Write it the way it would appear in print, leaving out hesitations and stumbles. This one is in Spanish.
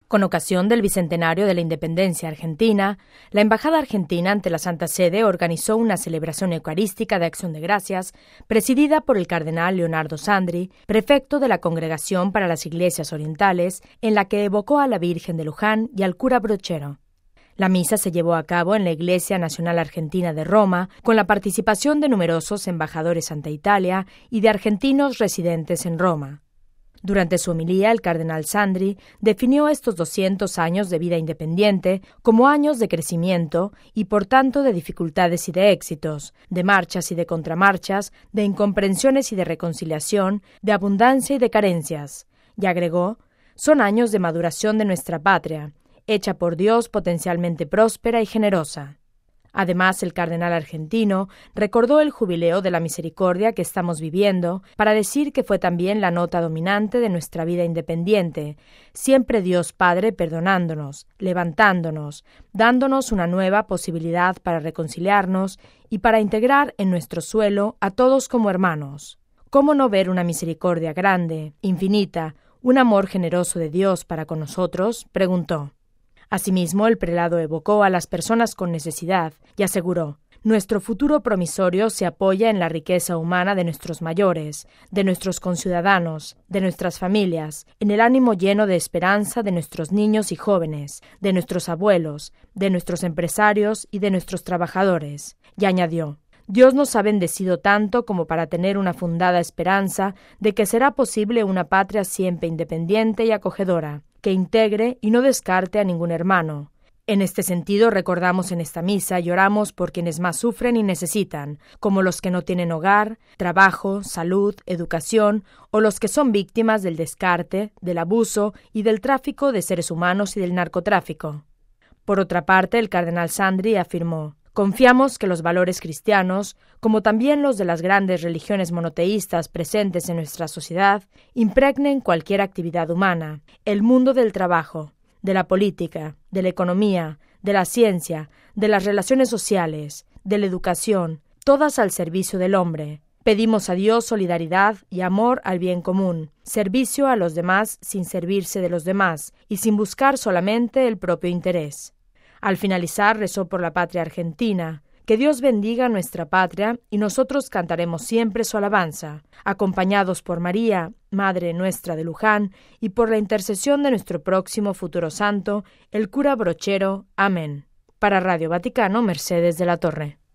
Con ocasión del bicentenario de la independencia argentina, la Embajada Argentina ante la Santa Sede organizó una celebración eucarística de Acción de Gracias, presidida por el cardenal Leonardo Sandri, prefecto de la Congregación para las Iglesias Orientales, en la que evocó a la Virgen de Luján y al cura Brochero. La misa se llevó a cabo en la Iglesia Nacional Argentina de Roma, con la participación de numerosos embajadores ante Italia y de argentinos residentes en Roma. Durante su homilía, el cardenal Sandri definió estos 200 años de vida independiente como años de crecimiento y, por tanto, de dificultades y de éxitos, de marchas y de contramarchas, de incomprensiones y de reconciliación, de abundancia y de carencias. Y agregó, son años de maduración de nuestra patria, hecha por Dios potencialmente próspera y generosa. Además, el cardenal argentino recordó el jubileo de la misericordia que estamos viviendo para decir que fue también la nota dominante de nuestra vida independiente, siempre Dios Padre perdonándonos, levantándonos, dándonos una nueva posibilidad para reconciliarnos y para integrar en nuestro suelo a todos como hermanos. ¿Cómo no ver una misericordia grande, infinita, un amor generoso de Dios para con nosotros?, preguntó. Asimismo, el prelado evocó a las personas con necesidad y aseguró, nuestro futuro promisorio se apoya en la riqueza humana de nuestros mayores, de nuestros conciudadanos, de nuestras familias, en el ánimo lleno de esperanza de nuestros niños y jóvenes, de nuestros abuelos, de nuestros empresarios y de nuestros trabajadores. Y añadió, Dios nos ha bendecido tanto como para tener una fundada esperanza de que será posible una patria siempre independiente y acogedora, que integre y no descarte a ningún hermano. En este sentido, recordamos en esta misa y oramos por quienes más sufren y necesitan, como los que no tienen hogar, trabajo, salud, educación, o los que son víctimas del descarte, del abuso y del tráfico de seres humanos y del narcotráfico. Por otra parte, el cardenal Sandri afirmó, confiamos que los valores cristianos, como también los de las grandes religiones monoteístas presentes en nuestra sociedad, impregnen cualquier actividad humana, el mundo del trabajo, de la política, de la economía, de la ciencia, de las relaciones sociales, de la educación, todas al servicio del hombre. Pedimos a Dios solidaridad y amor al bien común, servicio a los demás sin servirse de los demás y sin buscar solamente el propio interés. Al finalizar, rezó por la patria argentina, que Dios bendiga nuestra patria y nosotros cantaremos siempre su alabanza, acompañados por María, Madre nuestra de Luján, y por la intercesión de nuestro próximo futuro santo, el cura Brochero. Amén. Para Radio Vaticano, Mercedes de la Torre.